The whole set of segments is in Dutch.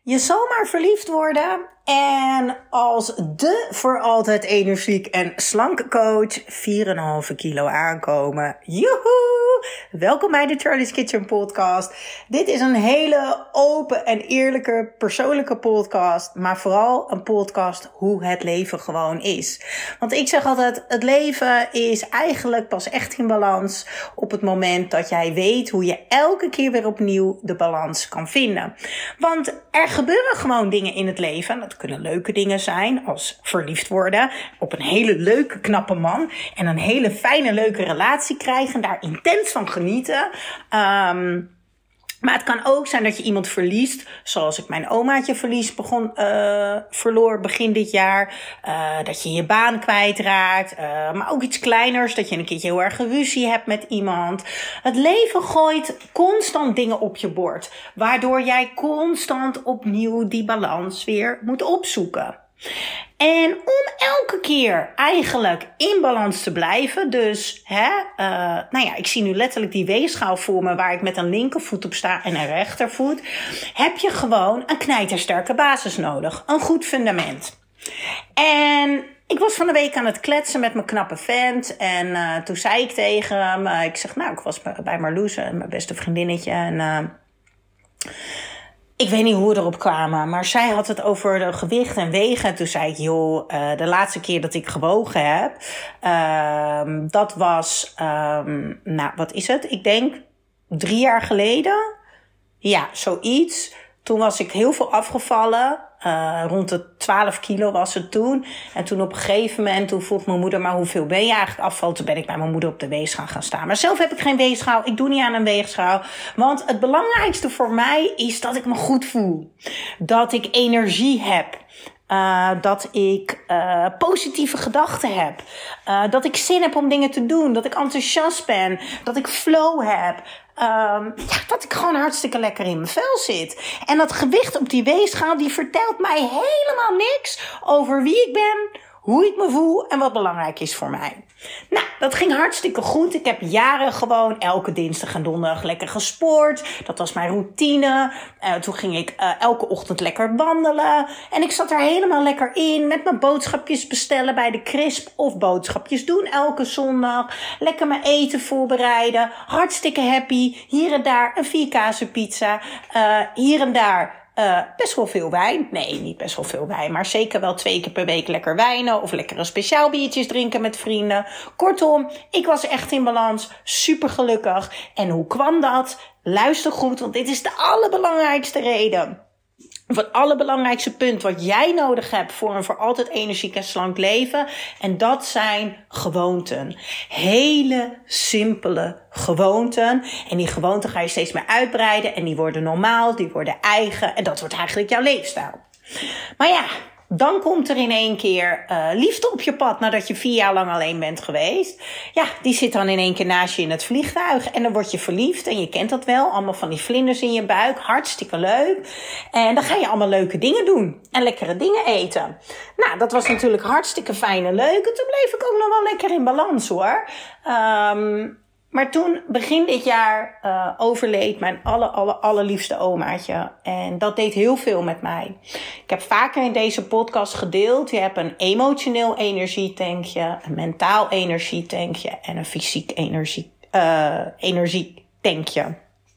Je zal maar verliefd worden en als de voor altijd energiek en slanke coach 4,5 kilo aankomen. Joehoe! Welkom bij de Charlie's Kitchen podcast. Dit is een hele open en eerlijke persoonlijke podcast, maar vooral een podcast hoe het leven gewoon is. Want ik zeg altijd, het leven is eigenlijk pas echt in balans op het moment dat jij weet hoe je elke keer weer opnieuw de balans kan vinden. Want er gebeuren gewoon dingen in het leven. Dat kunnen leuke dingen zijn, als verliefd worden op een hele leuke, knappe man en een hele fijne, leuke relatie krijgen en daar intens van genieten. Maar het kan ook zijn dat je iemand verliest, zoals ik mijn omaatje verloor begin dit jaar. Dat je je baan kwijtraakt, maar ook iets kleiners, dat je een keertje heel erg ruzie hebt met iemand. Het leven gooit constant dingen op je bord, waardoor jij constant opnieuw die balans weer moet opzoeken. En om elke keer eigenlijk in balans te blijven, dus ik zie nu letterlijk die weegschaal voor me waar ik met een linkervoet op sta en een rechtervoet, heb je gewoon een knijtersterke basis nodig, een goed fundament. En ik was van de week aan het kletsen met mijn knappe vent en toen zei ik tegen hem, ik was bij Marloes, mijn beste vriendinnetje en ik weet niet hoe we erop kwamen, maar zij had het over de gewicht en wegen. En toen zei ik, de laatste keer dat ik gewogen heb, dat was, wat is het? Ik denk 3 jaar geleden. Ja, zoiets. Toen was ik heel veel afgevallen. Rond de 12 kilo was het toen. En toen op een gegeven moment, toen vroeg mijn moeder, maar hoeveel ben je eigenlijk afgevallen? Toen ben ik bij mijn moeder op de weegschaal gaan staan. Maar zelf heb ik geen weegschaal. Ik doe niet aan een weegschaal. Want het belangrijkste voor mij is dat ik me goed voel. Dat ik energie heb. Dat ik positieve gedachten heb. Dat ik zin heb om dingen te doen. Dat ik enthousiast ben. Dat ik flow heb. Dat ik gewoon hartstikke lekker in mijn vel zit. En dat gewicht op die weegschaal, die vertelt mij helemaal niks over wie ik ben, hoe ik me voel en wat belangrijk is voor mij. Nou, dat ging hartstikke goed. Ik heb jaren gewoon elke dinsdag en donderdag lekker gesport. Dat was mijn routine. Toen ging ik elke ochtend lekker wandelen. En ik zat er helemaal lekker in met mijn boodschapjes bestellen bij de Crisp of boodschapjes doen elke zondag. Lekker mijn eten voorbereiden. Hartstikke happy. Hier en daar een 4-kazen pizza. Hier en daar best wel veel wijn. Nee, niet best wel veel wijn, maar zeker wel 2 keer per week lekker wijnen of lekkere speciaal biertjes drinken met vrienden. Kortom, ik was echt in balans, super gelukkig. En hoe kwam dat? Luister goed, want dit is de allerbelangrijkste reden. Of het allerbelangrijkste punt wat jij nodig hebt voor een voor altijd energiek en slank leven. En dat zijn gewoonten. Hele simpele gewoonten. En die gewoonten ga je steeds meer uitbreiden. En die worden normaal, die worden eigen. En dat wordt eigenlijk jouw leefstijl. Maar ja, dan komt er in één keer liefde op je pad nadat je 4 jaar lang alleen bent geweest. Ja, die zit dan in één keer naast je in het vliegtuig. En dan word je verliefd. En je kent dat wel. Allemaal van die vlinders in je buik. Hartstikke leuk. En dan ga je allemaal leuke dingen doen. En lekkere dingen eten. Nou, dat was natuurlijk hartstikke fijn en leuk. En toen bleef ik ook nog wel lekker in balans hoor. Maar toen, begin dit jaar, overleed mijn allerliefste omaatje. En dat deed heel veel met mij. Ik heb vaker in deze podcast gedeeld. Je hebt een emotioneel energietankje, een mentaal energietankje en een fysiek energietankje.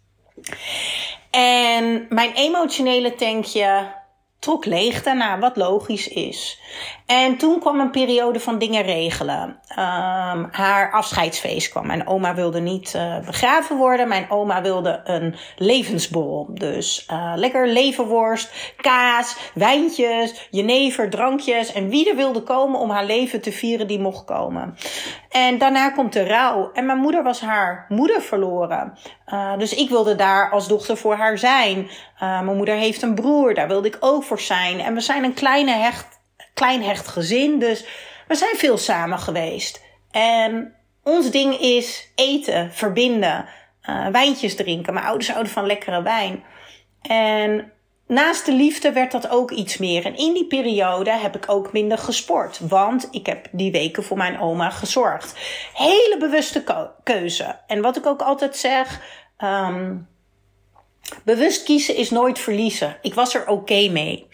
En mijn emotionele tankje trok leeg daarna, wat logisch is. En toen kwam een periode van dingen regelen. Haar afscheidsfeest kwam. Mijn oma wilde niet begraven worden. Mijn oma wilde een levensborrel. Dus lekker leverworst, kaas, wijntjes, jenever, drankjes. En wie er wilde komen om haar leven te vieren, die mocht komen. En daarna komt de rouw. En mijn moeder was haar moeder verloren. Dus ik wilde daar als dochter voor haar zijn. Mijn moeder heeft een broer, daar wilde ik ook voor zijn. En we zijn een klein hecht gezin, dus we zijn veel samen geweest. En ons ding is eten, verbinden, wijntjes drinken. Mijn ouders houden van lekkere wijn. En naast de liefde werd dat ook iets meer. En in die periode heb ik ook minder gesport. Want ik heb die weken voor mijn oma gezorgd. Hele bewuste keuze. En wat ik ook altijd zeg, Bewust kiezen is nooit verliezen. Ik was er oké mee.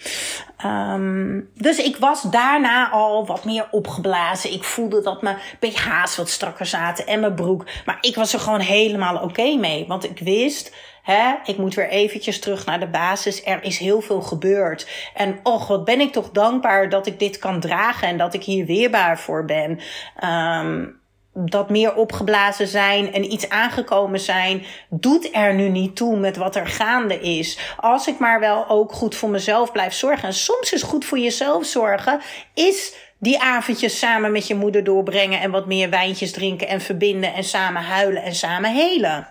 Dus ik was daarna al wat meer opgeblazen. Ik voelde dat mijn BH's wat strakker zaten en mijn broek. Maar ik was er gewoon helemaal oké mee. Want ik wist, ik moet weer eventjes terug naar de basis. Er is heel veel gebeurd. En wat ben ik toch dankbaar dat ik dit kan dragen. En dat ik hier weerbaar voor ben. Dat meer opgeblazen zijn en iets aangekomen zijn, doet er nu niet toe met wat er gaande is. Als ik maar wel ook goed voor mezelf blijf zorgen. En soms is goed voor jezelf zorgen, is die avondjes samen met je moeder doorbrengen en wat meer wijntjes drinken en verbinden en samen huilen en samen helen.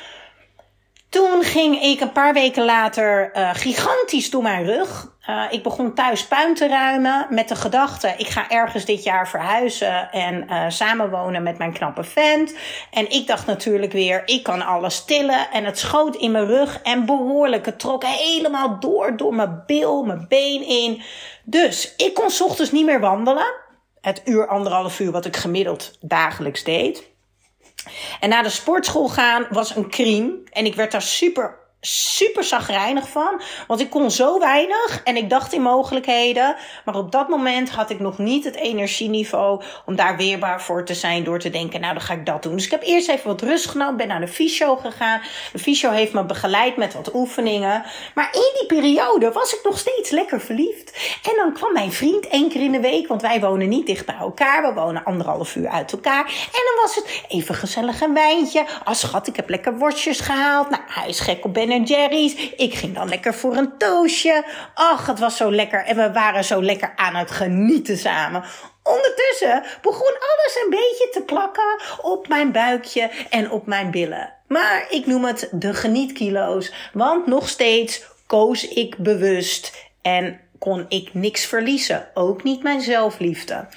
Toen ging ik een paar weken later gigantisch door mijn rug. Ik begon thuis puin te ruimen met de gedachte, ik ga ergens dit jaar verhuizen en samenwonen met mijn knappe vent. En ik dacht natuurlijk weer, ik kan alles tillen. En het schoot in mijn rug en behoorlijk. Het trok helemaal door mijn bil, mijn been in. Dus ik kon 's ochtends niet meer wandelen. Het uur, 1,5 uur wat ik gemiddeld dagelijks deed. En naar de sportschool gaan was een crime. En ik werd daar super chagrijnig van. Want ik kon zo weinig en ik dacht in mogelijkheden. Maar op dat moment had ik nog niet het energieniveau om daar weerbaar voor te zijn. Door te denken, nou dan ga ik dat doen. Dus ik heb eerst even wat rust genomen. Ben naar de fysio gegaan. De fysio heeft me begeleid met wat oefeningen. Maar in die periode was ik nog steeds lekker verliefd. En dan kwam mijn vriend 1 keer in de week. Want wij wonen niet dicht bij elkaar. We wonen 1,5 uur uit elkaar. En dan was het even gezellig een wijntje. Schat, ik heb lekker worstjes gehaald. Nou, hij is gek op Ben & Jerry's. Ik ging dan lekker voor een toastje. Het was zo lekker. En we waren zo lekker aan het genieten samen. Ondertussen begon alles een beetje te plakken op mijn buikje en op mijn billen. Maar ik noem het de genietkilo's. Want nog steeds koos ik bewust en kon ik niks verliezen. Ook niet mijn zelfliefde.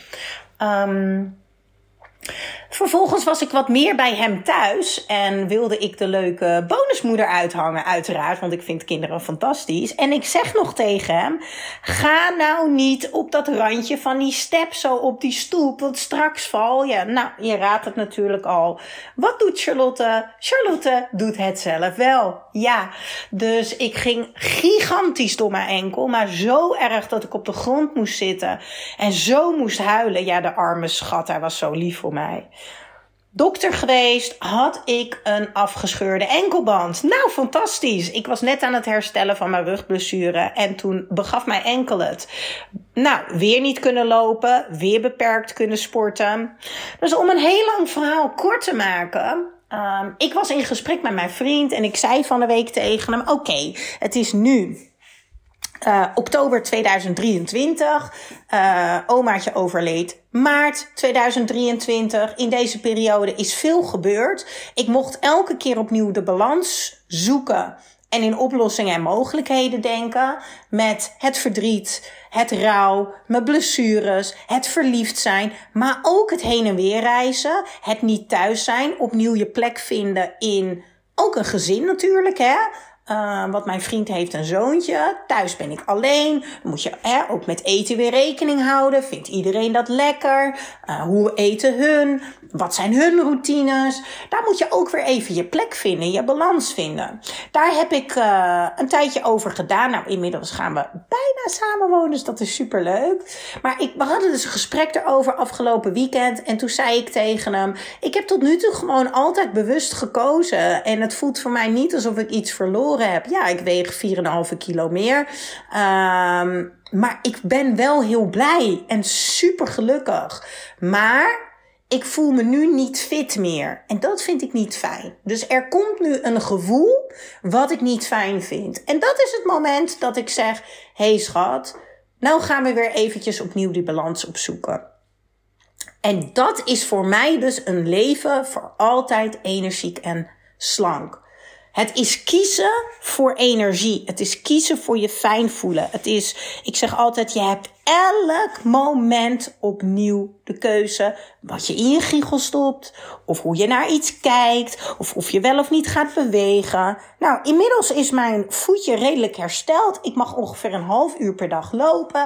Vervolgens was ik wat meer bij hem thuis en wilde ik de leuke bonusmoeder uithangen, uiteraard, want ik vind kinderen fantastisch. En ik zeg nog tegen hem, ga nou niet op dat randje van die step zo op die stoep, want straks val je. Nou, je raadt het natuurlijk al. Wat doet Charlotte? Charlotte doet het zelf wel. Ja, dus ik ging gigantisch door mijn enkel, maar zo erg dat ik op de grond moest zitten en zo moest huilen. Ja, de arme schat, hij was zo lief voor mij. Dokter geweest, had ik een afgescheurde enkelband. Nou, fantastisch. Ik was net aan het herstellen van mijn rugblessure en toen begaf mijn enkel het. Nou, weer niet kunnen lopen, weer beperkt kunnen sporten. Dus om een heel lang verhaal kort te maken, ik was in gesprek met mijn vriend en ik zei van de week tegen hem, oké, het is nu oktober 2023, omaatje overleed maart 2023. In deze periode is veel gebeurd. Ik mocht elke keer opnieuw de balans zoeken en in oplossingen en mogelijkheden denken met het verdriet, het rouw, mijn blessures, het verliefd zijn, maar ook het heen en weer reizen, het niet thuis zijn, opnieuw je plek vinden in ook een gezin natuurlijk, hè. Want mijn vriend heeft een zoontje. Thuis ben ik alleen. Dan moet je ook met eten weer rekening houden. Vindt iedereen dat lekker? Hoe eten hun? Wat zijn hun routines? Daar moet je ook weer even je plek vinden. Je balans vinden. Daar heb ik een tijdje over gedaan. Nou, inmiddels gaan we bijna samenwonen. Dus dat is superleuk. Maar we hadden dus een gesprek erover afgelopen weekend. En toen zei ik tegen hem, ik heb tot nu toe gewoon altijd bewust gekozen. En het voelt voor mij niet alsof ik iets verloren heb. Ja, ik weeg 4,5 kilo meer. Maar ik ben wel heel blij en super gelukkig. Maar ik voel me nu niet fit meer. En dat vind ik niet fijn. Dus er komt nu een gevoel wat ik niet fijn vind. En dat is het moment dat ik zeg, hey schat, nou gaan we weer eventjes opnieuw die balans opzoeken. En dat is voor mij dus een leven voor altijd energiek en slank. Het is kiezen voor energie. Het is kiezen voor je fijn voelen. Het is, ik zeg altijd, je hebt elk moment opnieuw de keuze wat je in je giegel stopt, of hoe je naar iets kijkt, of je wel of niet gaat bewegen. Nou, inmiddels is mijn voetje redelijk hersteld. Ik mag ongeveer een half uur per dag lopen.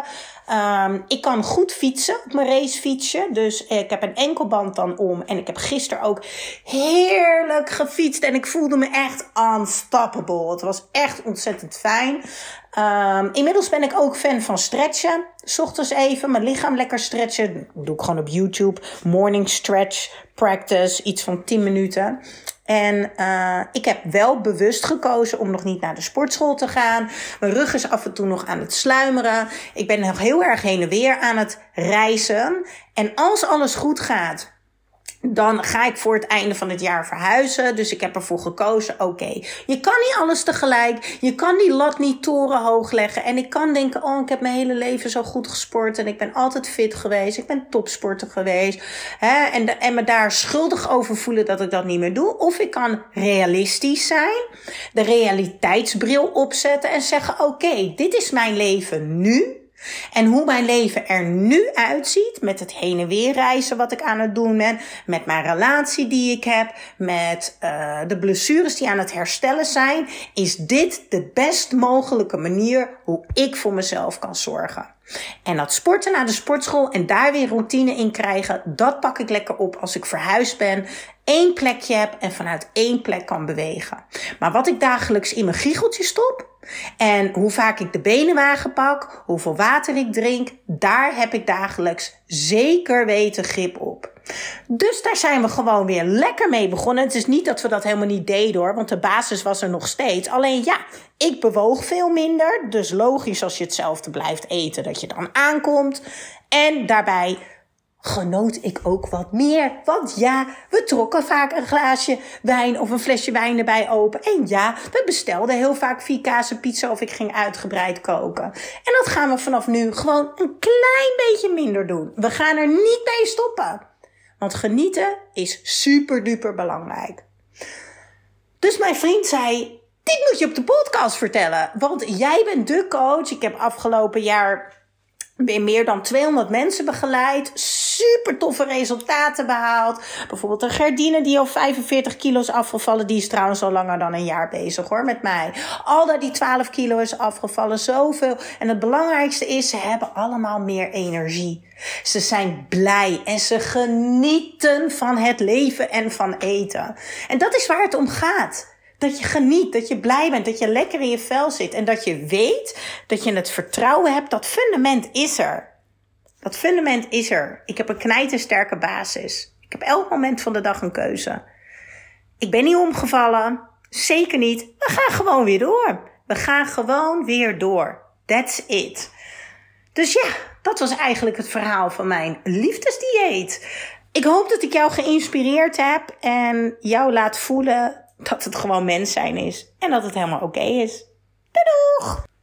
Ik kan goed fietsen op mijn racefietsje. Dus ik heb een enkelband dan om. En ik heb gisteren ook heerlijk gefietst. En ik voelde me echt unstoppable. Het was echt ontzettend fijn. Inmiddels ben ik ook fan van stretchen. 's Ochtends even mijn lichaam lekker stretchen. Dat doe ik gewoon op YouTube. Morning stretch practice. Iets van 10 minuten. En ik heb wel bewust gekozen om nog niet naar de sportschool te gaan. Mijn rug is af en toe nog aan het sluimeren. Ik ben nog heel erg heen en weer aan het reizen. En als alles goed gaat, dan ga ik voor het einde van het jaar verhuizen. Dus ik heb ervoor gekozen, oké, je kan niet alles tegelijk. Je kan die lat niet torenhoog leggen. En ik kan denken, oh, ik heb mijn hele leven zo goed gesport. En ik ben altijd fit geweest. Ik ben topsporter geweest. En me daar schuldig over voelen dat ik dat niet meer doe. Of ik kan realistisch zijn. De realiteitsbril opzetten en zeggen, oké, dit is mijn leven nu. En hoe mijn leven er nu uitziet, met het heen en weer reizen wat ik aan het doen ben, met mijn relatie die ik heb, met de blessures die aan het herstellen zijn, is dit de best mogelijke manier hoe ik voor mezelf kan zorgen. En dat sporten naar de sportschool en daar weer routine in krijgen, dat pak ik lekker op als ik verhuisd ben, 1 plekje heb en vanuit 1 plek kan bewegen. Maar wat ik dagelijks in mijn giecheltje stop en hoe vaak ik de benenwagen pak, hoeveel water ik drink, daar heb ik dagelijks zeker weten grip op. Dus daar zijn we gewoon weer lekker mee begonnen. Het is niet dat we dat helemaal niet deden hoor, want de basis was er nog steeds. Alleen ja, ik bewoog veel minder. Dus logisch als je hetzelfde blijft eten, dat je dan aankomt. En daarbij genoot ik ook wat meer. Want ja, we trokken vaak een glaasje wijn of een flesje wijn erbij open. En ja, we bestelden heel vaak 4 kazen pizza of ik ging uitgebreid koken. En dat gaan we vanaf nu gewoon een klein beetje minder doen. We gaan er niet mee stoppen. Want genieten is super duper belangrijk. Dus mijn vriend zei, dit moet je op de podcast vertellen. Want jij bent de coach. Ik heb afgelopen jaar meer dan 200 mensen begeleid. Super toffe resultaten behaald. Bijvoorbeeld een Gerdine die al 45 kilo is afgevallen. Die is trouwens al langer dan een jaar bezig hoor met mij. Alda die 12 kilo is afgevallen. Zoveel. En het belangrijkste is, ze hebben allemaal meer energie. Ze zijn blij en ze genieten van het leven en van eten. En dat is waar het om gaat. Dat je geniet, dat je blij bent, dat je lekker in je vel zit. En dat je weet, dat je het vertrouwen hebt, dat fundament is er. Dat fundament is er. Ik heb een knijtersterke basis. Ik heb elk moment van de dag een keuze. Ik ben niet omgevallen. Zeker niet. We gaan gewoon weer door. We gaan gewoon weer door. That's it. Dus ja, dat was eigenlijk het verhaal van mijn liefdesdieet. Ik hoop dat ik jou geïnspireerd heb en jou laat voelen dat het gewoon mens zijn is. En dat het helemaal oké is. Doei doeg!